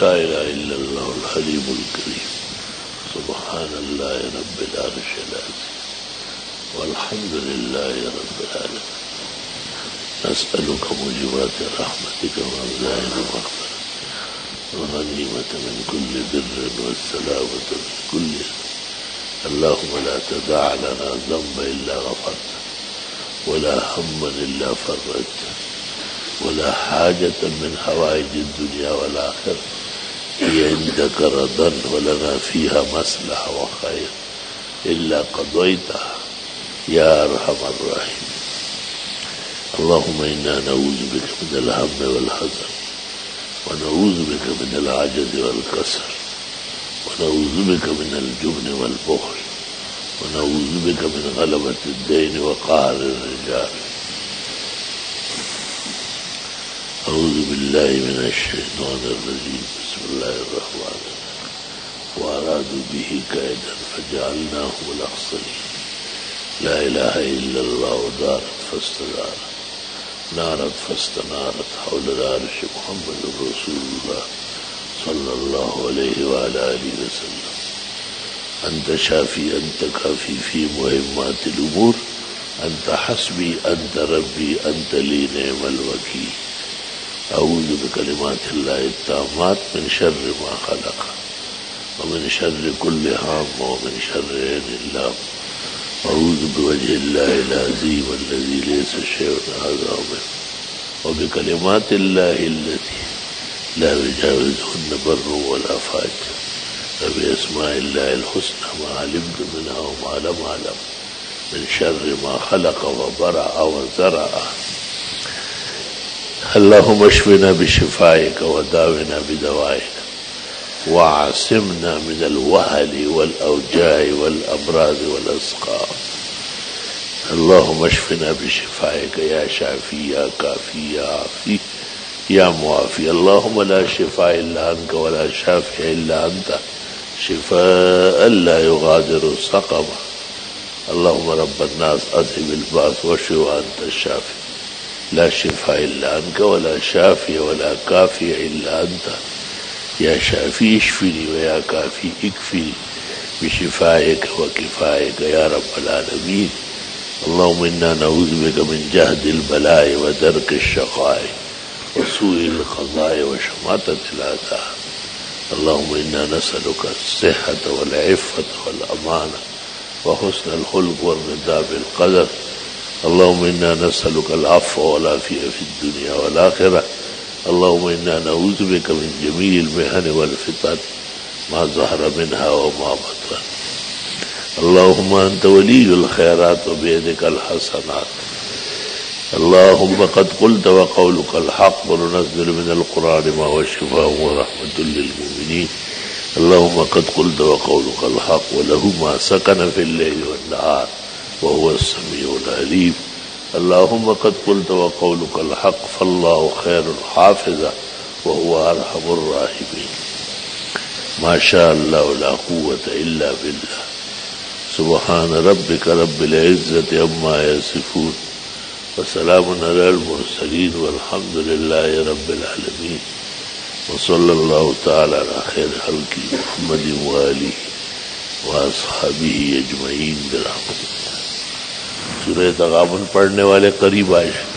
ला इलाहा इल्लल्लाहुल हलीमुल करीम सुब्हानल्लाहि रब्बिल अर्शिल अज़ीम वल्हम्दुलिल्लाहि रब्बिल आलमीन नस्अलुका मुजिबाति रहमतिका व अज़ाइम मग़फ़िरतिका व गनीमत मिन कुल्लि बिर्रिन व सलामत मिन कुल्लि अल्लाहुम्मा ला तदअ लना ज़ंबन इल्ला गफ़रतहु व ला हम्मन इल्ला फ़रजतहु व ला हाजतन मिन हवाइजिद दुनिया वल आखिरह हिय इंदका रदन व लना फ़ीहा मसलहा व खैर इल्ला क़ज़यतहा या अरहमर राहिमीन। अल्लाहुम्मा इन्ना नऊज़ु बिका मिनल हम्मि वल हज़न व नऊज़ु बिका मिनल आजज़ि वल कसल व नऊज़ु बिका मिनल जुब्नि वल बुख़ल व नऊज़ु बिका मिन ग़लबतिद दैन व क़हरिर रिजाल। अऊज़ु बिल्लाहि मिनश शैतानिर रजीम। बिस्मिल्लाहिर रहमानिर रहीम। व अरादू बिही कैदन फजअलनाहुमुल अख़्सरीन। ला इलाहा इल्लल्लाहु दारत फस्तदारत नारत फस्तनारत हौलल अर्शि मुहम्मदुर रसूलुल्लाह सल्लल्लाहु अलैहि व अला आलिहि वसल्लम। अंत शाफी अंत काफी फी मुहिम्मातिल उमूर अंत हस्बी अंत रब्बी अंत ली निअमल वकील। अऊज़ु बिकलिमातिल्लाहि त्ताम्मात मिन शर्रि मा खलक़ व मिन शर्रि कुल्लि हाम्म व मिन शर्रि ऐनिल लाम। अऊज़ु बिवजहिल्लाहिल अज़ीम अल्लज़ी लैसा शैउन अअज़म मिन्हु व बिकलिमातिल्लाहि अल्लती ला युजाविज़ुहुन्ना बर्रुन वला फ़ाजिर व बिअस्माइल्लाहिल हुस्ना मा अलिमतु मिन्हा व मा लम अअलम मिन शर्रि मा खलक़ व बरअ व ज़रअ। अल्लाहुम्मा अश्फिना बिशिफ़ाइका व दाविना बिदवाइका व आसिमना मिनल वहली वल औजाइ वल अमराज़ वल अस्क़ाम। अल्लाहुम्मा अश्फिना बिशिफ़ाइका या शाफ़ी या काफ़ी या आफ़ी या मुआफ़ी। अल्लाहुम्मा ला शिफ़ा इल्ला अंका व ला शाफ़िया इल्ला अंता शिफ़ाअन ला युग़ादिरु सक़मा। अल्लाहुम्मा रब्बन नास अज़हिबिल बास वश्फ़ि व अंता शाफ़ी ला शिफ़ा इल्ला अंका व ला शाफ़िया व ला काफ़िया इल्ला अंता या शाफ़ी इश्फ़िनी व या काफ़ी इक्फ़िनी बिशिफ़ाइका व किफ़ाइका या रब्बल आलमीन। अल्लाहुम्मा इन्ना नऊज़ु बिका मिन जहदिल बलाइ व दरकिश शक़ाइ व सूइल क़ज़ाइ व शमाततिल अअदा। अल्लाहुम्मा इन्ना नसअलुका अस्सिह्हत वल इफ़्फ़त वल अमाना व हुस्नल खुल्क़ व रिदा बिल क़दर। अल्लाहुम्मा इन्ना नसअलुका अल अफ़्व वल आफ़ियत फ़िद दुनिया वल आख़िरह। अल्लाहुम्मा इन्ना नऊज़ु बिका मिन जमीइल मिहन वल फ़ितन मा ज़हरा मिन्हा व मा बतन। अल्लाहुम्मा अंत वलियुल खैरात व बियदिकल हसनात। अल्लाहुम्मा क़द क़ुल्त व क़ौलुकल हक़्क़ व नुनज़्ज़िलु मिनल क़ुरआनि मा हुवा शिफ़ाअun व रहमतुल लिल मुमिनीन। अल्लाहुम्मा क़द क़ुल्त व क़ौलुकल हक़्क़ व लहू मा सकन फ़िल लैलि वन नहार व हुवस समीउल अलीम। अल्लाहुम्मा क़द क़ुल्त व क़ौलुकल हक़्क़ फ़ल्लाहु खैरुल हाफ़िज़ा व हुवा अरहमुर राहिमीन। मा शा अल्लाहु ला क़ुव्वता इल्ला बिल्लाह। सुब्हान रब्बिका रब्बिल इज़्ज़ति अम्मा यसिफ़ून व सलामुन अलल मुरसलीन वल्हम्दुलिल्लाहि रब्बिल आलमीन व सल्लल्लाहु तआला अला खैरि ख़ल्क़ि मुहम्मदिन व आलिहि व अस्हाबिही अजमईन बिरहमतिल्लाह। सूरह तग़ाबुन पढ़ने वाले करीब आए।